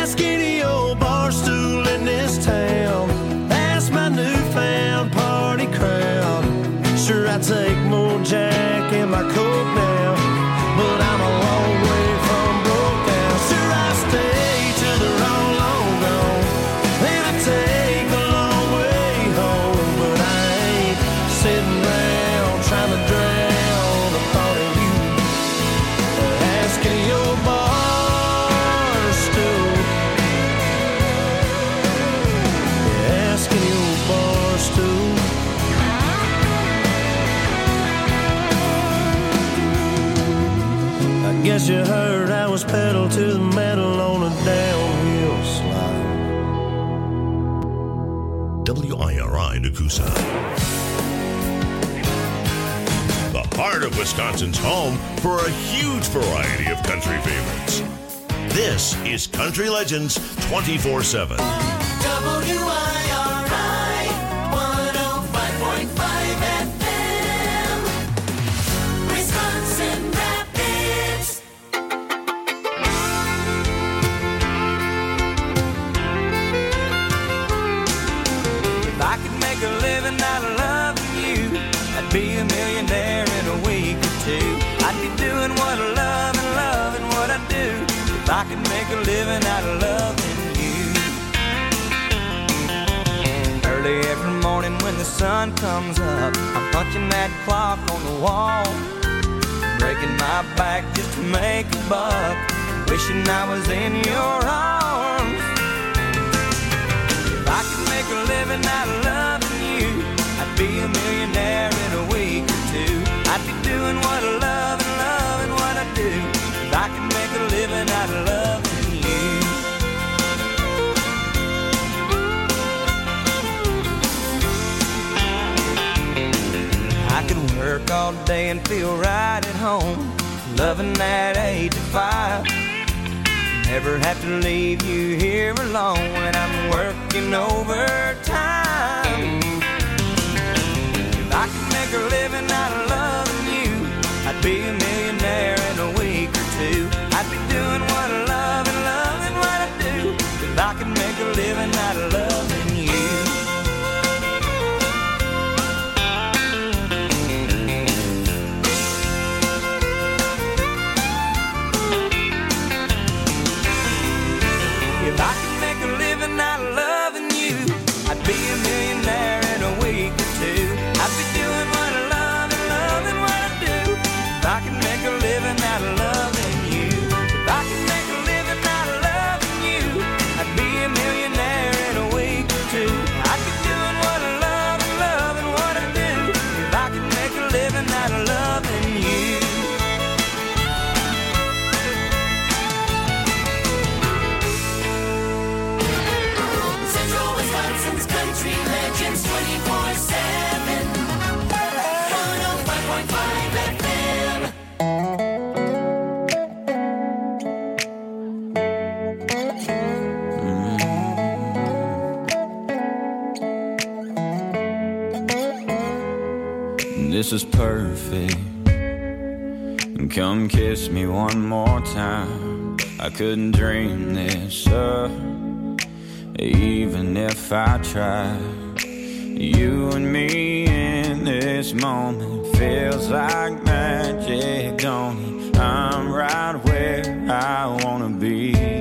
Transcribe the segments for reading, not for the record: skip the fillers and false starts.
Ask any old bar stool in this town. Ask my newfound party crowd. Sure, I take more Jack in my Coke now, but I'm a long way from broke down. Sure, I stay till they're all long gone, and I take a long way home, but I ain't sitting around trying to drown the thought of you. Ask any old bar stool. Ask any old bar stool. Guess you heard I was pedal to the metal on a downhill slide. WIRI Nakusa. The heart of Wisconsin's home for a huge variety of country favorites. This is Country Legends 24/7. WIRI 105.5 FM. Wisconsin Rapids. If I could make a living out of loving you, I'd be a millionaire in a week or two. I'd be doing what I love and loving what I do. If I could make a living out of loving you. Early every morning when the sun comes up, I'm punching that clock on the wall, breaking my back just to make a buck, wishing I was in your arms. If I could make a living out of loving you, I'd be a millionaire in a week or two. I'd be doing what I love and loving what I do. If I could make a living out of loving you. I could work all day and feel right at home, loving that 8 to 5. Never have to leave you here alone when I'm working overtime. If I could make a living out of loving you, I'd be a millionaire in a week or two. I'd be doing what I love and loving what I do. If I could make a living out of loving you. If I could make a living out of loving you, I'd be a millionaire in a week or two. I'd be doing what I love and loving what I do. If I could make a living out of loving you. If I could make a living out of loving you, I'd be a millionaire in a week or two. I'd be doing what I love and loving what I do. If I could make a living out of loving you. Central Wisconsin's Country Legends 24/7. 105.5 FM. This is perfect. Come kiss me one more time. I couldn't dream this up, even if I tried. You and me in this moment feels like magic, don't it? I'm right where I wanna be.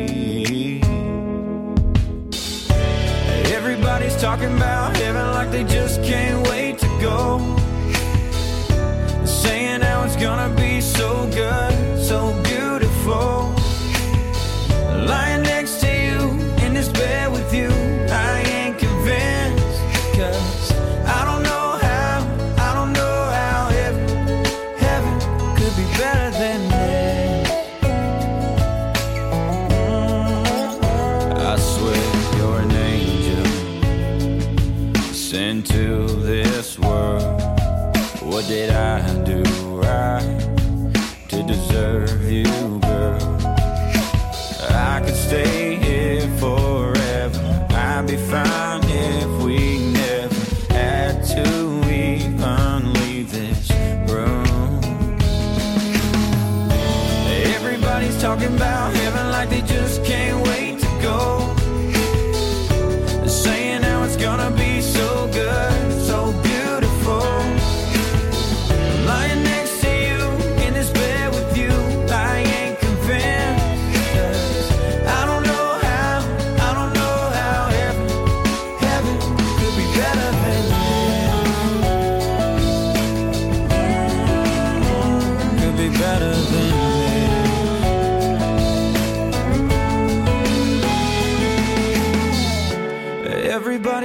Everybody's talking about heaven like they just can't wait to go, saying how it's gonna be so good, so beautiful. Lying next to you in this bed with you, I ain't convinced, 'cause I don't know how heaven could be better than this. I swear you're an angel sent to this world. What did I do right to deserve you, girl? I could stay here forever. I'd be fine if we never had to even leave this room. Everybody's talking about heaven like they just can't wait to go,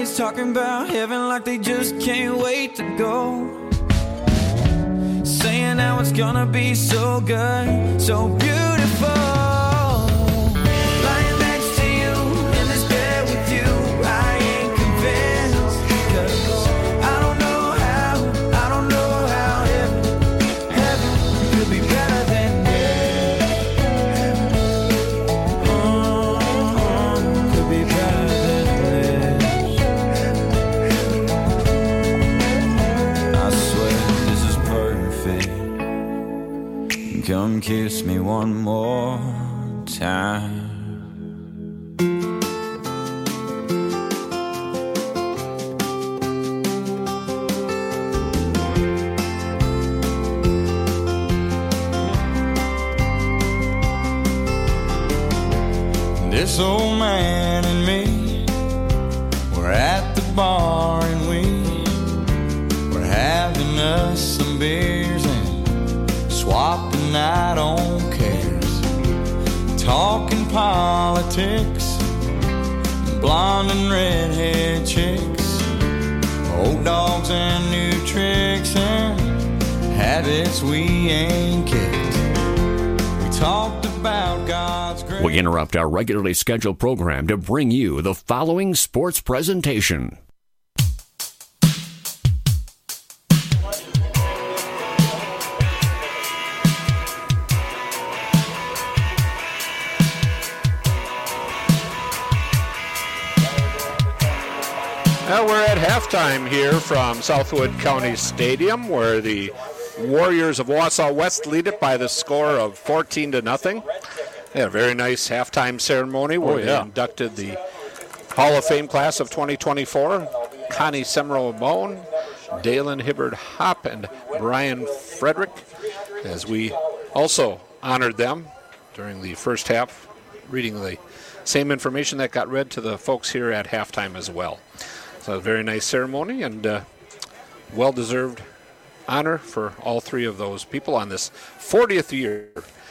Everybody's talking about heaven like they just can't wait to go. Saying how it's gonna be so good, so beautiful. Lying next to you in this bed with you, I ain't convinced. 'Cause I don't know how heaven could be better than this. Could be better than this. I swear this is perfect. Come kiss me one more time. This old man and me, we're at the bar and we're having us some beers and swapping out on cares, talking politics, blonde and redhead chicks, old dogs and new tricks and habits we ain't kicked. We talked about God's grace. We interrupt our regularly scheduled program to bring you the following sports presentation. Well, we're at halftime here from Southwood County Stadium, where the Warriors of Wausau West lead it by the score of 14-0. They had a very nice halftime ceremony where they inducted the Hall of Fame class of 2024, Connie Semro-Bone, Dalen Hibbard-Hopp, and Brian Frederick, as we also honored them during the first half, reading the same information that got read to the folks here at halftime as well. So a very nice ceremony and well-deserved honor for all three of those people on this 40th year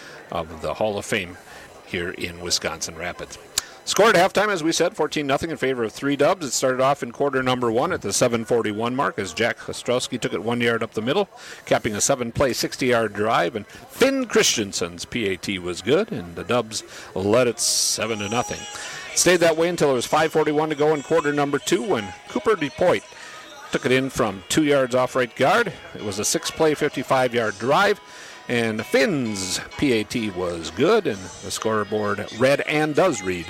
of the Hall of Fame here in Wisconsin Rapids. Score at halftime, as we said, 14-0 in favor of 3 Dubs. It started off in quarter number 1 at the 7:41 mark as Jack Ostrowski took it 1 yard up the middle, capping a 7-play, 60-yard drive. And Finn Christensen's PAT was good, and the Dubs led it 7-0. Stayed that way until it was 5:41 to go in quarter number 2 when Cooper DePoit took it in from 2 yards off right guard. It was a 6-play, 55-yard drive. And Finn's PAT was good, and the scoreboard read and does read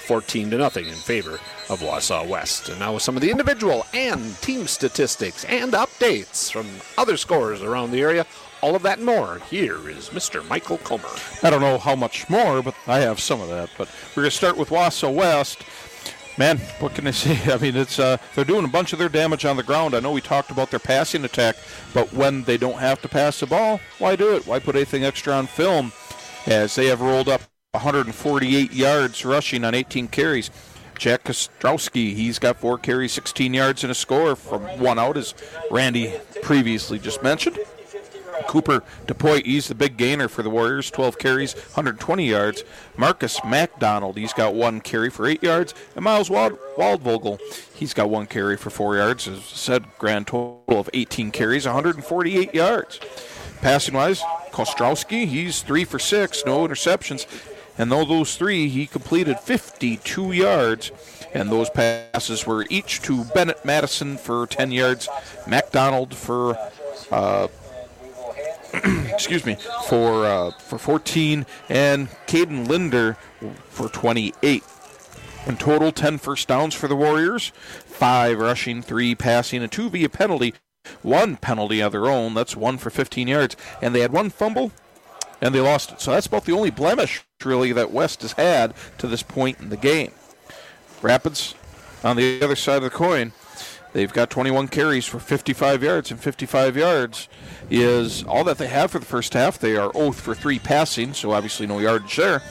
14-0 in favor of Wausau West. And now with some of the individual and team statistics and updates from other scorers around the area, all of that and more, here is Mr. Michael Comer. I don't know how much more, but I have some of that. But we're going to start with Wausau West. Man, what can I say? I mean, it's they're doing a bunch of their damage on the ground. I know we talked about their passing attack, but when they don't have to pass the ball, why do it? Why put anything extra on film? As they have rolled up 148 yards rushing on 18 carries. Jack Ostrowski, he's got 4 carries, 16 yards, and a score from 1 out, as Randy previously just mentioned. Cooper DePoit, he's the big gainer for the Warriors, 12 carries, 120 yards. Marcus MacDonald, he's got 1 carry for 8 yards. And Miles Waldvogel, he's got 1 carry for 4 yards. As I said, grand total of 18 carries, 148 yards. Passing-wise, Ostrowski, he's 3 for 6, no interceptions. And though those 3, he completed 52 yards. And those passes were each to Bennett Madison for 10 yards, MacDonald for... for 14, and Caden Linder for 28. In total, 10 first downs for the Warriors, 5 rushing, 3 passing, and 2 via penalty. 1 penalty of their own, that's 1 for 15 yards. And they had 1 fumble, and they lost it. So that's about the only blemish, really, that West has had to this point in the game. Rapids, on the other side of the coin, they've got 21 carries for 55 yards, and 55 yards is all that they have for the first half. They are 0 for 3 passing, so obviously no yardage there.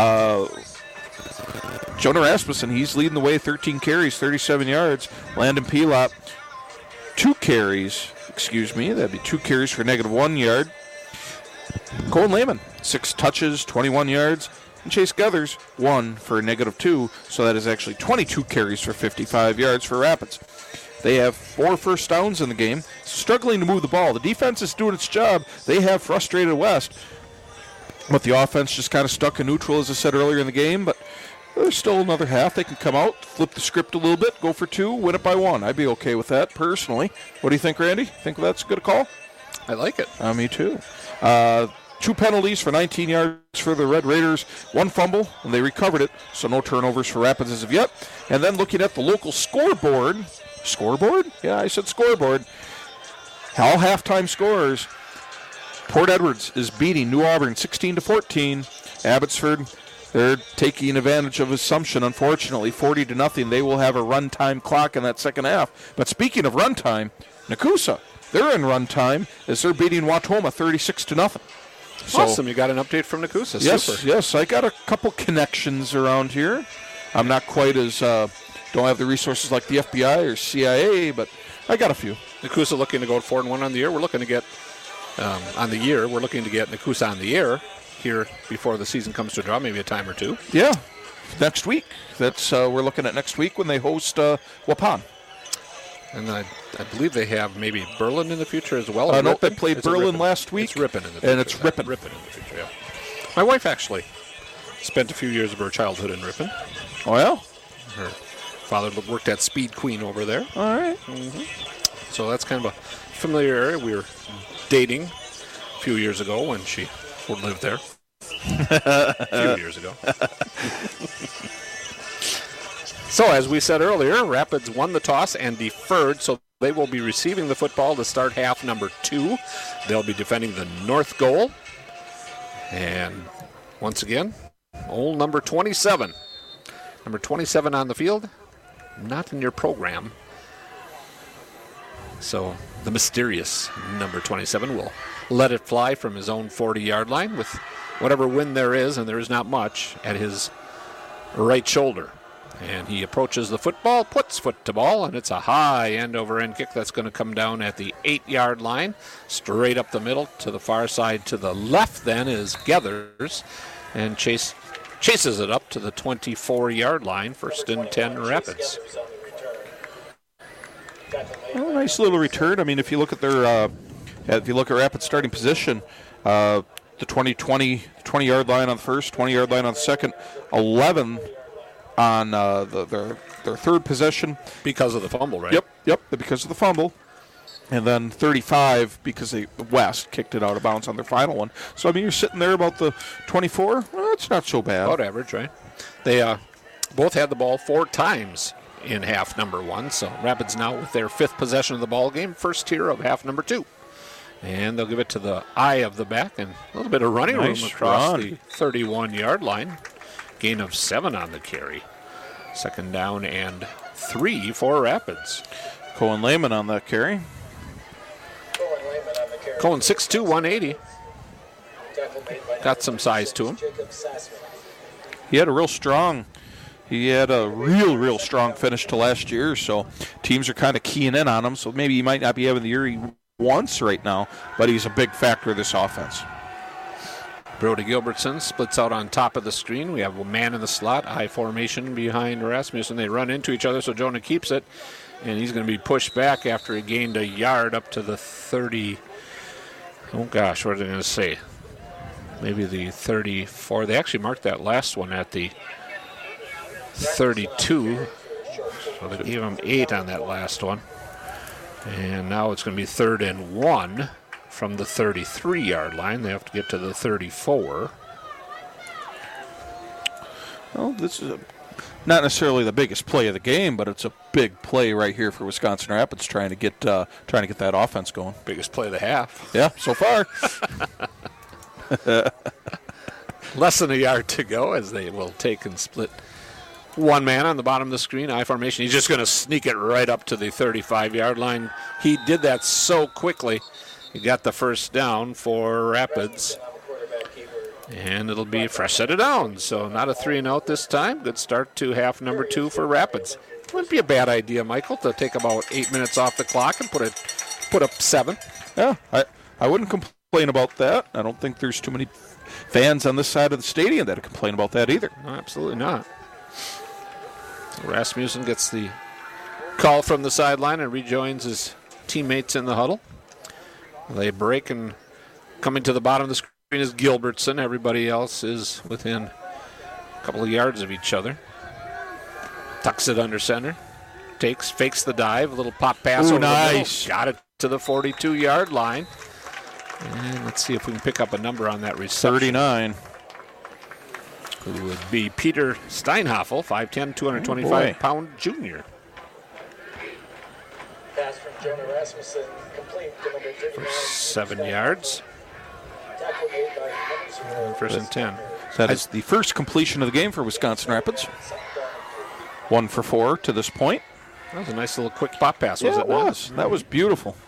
Jonah Rasmussen, he's leading the way, 13 carries, 37 yards. Landon Pelot, 2 carries, that'd be 2 carries for -1 yard. Cole Lehman, 6 touches, 21 yards. And Chase Gathers, 1 for a -2, so that is actually 22 carries for 55 yards for Rapids. They have 4 first downs in the game, struggling to move the ball. The defense is doing its job. They have frustrated West, but the offense just kind of stuck in neutral, as I said earlier in the game. But there's still another half. They can come out, flip the script a little bit, go for 2, win it by 1. I'd be okay with that, personally. What do you think, Randy? Think that's a good call? I like it. Me too. 2 penalties for 19 yards for the Red Raiders, 1 fumble, and they recovered it, so no turnovers for Rapids as of yet. And then looking at the local scoreboard, Yeah, I said scoreboard. All halftime scores. Port Edwards is beating New Auburn 16-14. Abbotsford, they're taking advantage of assumption, unfortunately, 40-0. They will have a runtime clock in that second half. But speaking of runtime, Nakusa, they're in runtime as they're beating Watoma 36-0. So, awesome. You got an update from Nakusa. Yes, Super. yes. I got a couple connections around here. I'm not quite as, don't have the resources like the FBI or CIA, but I got a few. Nakusa looking to go 4-1 on the year. We're looking to get, we're looking to get Nakusa on the air here before the season comes to a draw, maybe a time or 2. Yeah, next week. That's we're looking at next week when they host Waupun. And I believe they have maybe Berlin in the future as well. No, they played Berlin last week. It's Ripon in the future. And it's Ripon. Ripon in the future, yeah. My wife actually spent a few years of her childhood in Ripon. Oh, yeah? Her father worked at Speed Queen over there. All right. Mm-hmm. So that's kind of a familiar area. We were dating a few years ago when she lived there. A few years ago. So, as we said earlier, Rapids won the toss and deferred, so they will be receiving the football to start half number 2. They'll be defending the north goal. And once again, old number 27. Number 27 on the field, not in your program. So, the mysterious number 27 will let it fly from his own 40-yard line with whatever wind there is, and there is not much, at his right shoulder. And he approaches the football, puts foot to ball, and it's a high end-over-end kick that's going to come down at the 8-yard line, straight up the middle to the far side. To the left then is Gathers, and chases it up to the 24-yard line, first and 10 Rapids. Well, nice little return. I mean, if you look at their, Rapids' starting position, the 20-yard line on the first, 20-yard line on the second, 11 on their third possession. Because of the fumble, right? Yep, because of the fumble. And then 35 because West kicked it out of bounds on their final one. So, I mean, you're sitting there about the 24. Well, it's not so bad. About average, right? They both had the ball 4 times in half number 1. So Rapids now with their 5th possession of the ball game, first tier of half number 2. And they'll give it to the eye of the back and a little bit of running room across the 31-yard line. Gain of 7 on the carry. Second down and 3 for Rapids. Cohen Lehman on that carry. Cohen 6'2", 180. Got some size to him. He had a real strong finish to last year, so teams are kind of keying in on him. So maybe he might not be having the year he wants right now, but he's a big factor of this offense. Brody Gilbertson splits out on top of the screen. We have a man in the slot, I formation behind Rasmussen. They run into each other, so Jonah keeps it, and he's going to be pushed back after he gained a yard up to the 30. Oh, gosh, what are they going to say? Maybe the 34. They actually marked that last one at the 32. So they gave him 8 on that last one. And now it's going to be 3rd and 1 from the 33-yard line. They have to get to the 34. Well, this is not necessarily the biggest play of the game, but it's a big play right here for Wisconsin Rapids trying to get that offense going. Biggest play of the half. Yeah, so far. Less than a yard to go as they will take and split one man on the bottom of the screen, I formation. He's just going to sneak it right up to the 35-yard line. He did that so quickly. He got the first down for Rapids. And it'll be a fresh set of downs. So not a 3-and-out this time. Good start to half number 2 for Rapids. Wouldn't be a bad idea, Michael, to take about 8 minutes off the clock and put up 7. Yeah, I wouldn't complain complain about that. I don't think there's too many fans on this side of the stadium that complain about that either. No, absolutely not. So Rasmussen gets the call from the sideline and rejoins his teammates in the huddle. They break, and coming to the bottom of the screen is Gilbertson. Everybody else is within a couple of yards of each other. Tucks it under center. Fakes the dive. A little pop pass over nice. the middle. Got it to the 42-yard line. And let's see if we can pick up a number on that reception. 39. Who would be Peter Steinhoffel, 5'10", 225-pound junior. Pass from Jonah Rasmussen, complete to number 39. For 7 yards. Tackle made by number 0. First and 10. That is the first completion of the game for Wisconsin Rapids. 1 for 4 to this point. That was a nice little quick pop pass, was Yeah, it it not? was. That was beautiful.